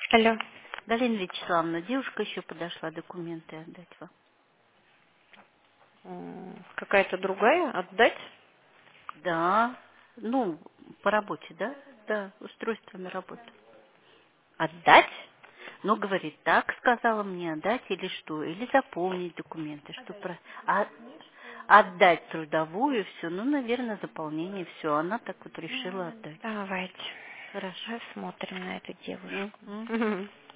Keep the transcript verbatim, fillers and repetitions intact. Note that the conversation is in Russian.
Алло. Галина Вячеславовна, девушка еще подошла документы отдать вам. М, Какая-то другая? Отдать? Да, ну, по работе, да? Да, устройствами работы. Отдать? Ну, говорит, так сказала мне отдать или что? Или заполнить документы, что про... а- отдать трудовую все, ну, наверное, заполнение все. Она так вот решила отдать. Давайте Хорошо. посмотрим на эту девушку. Мгм. Мгм.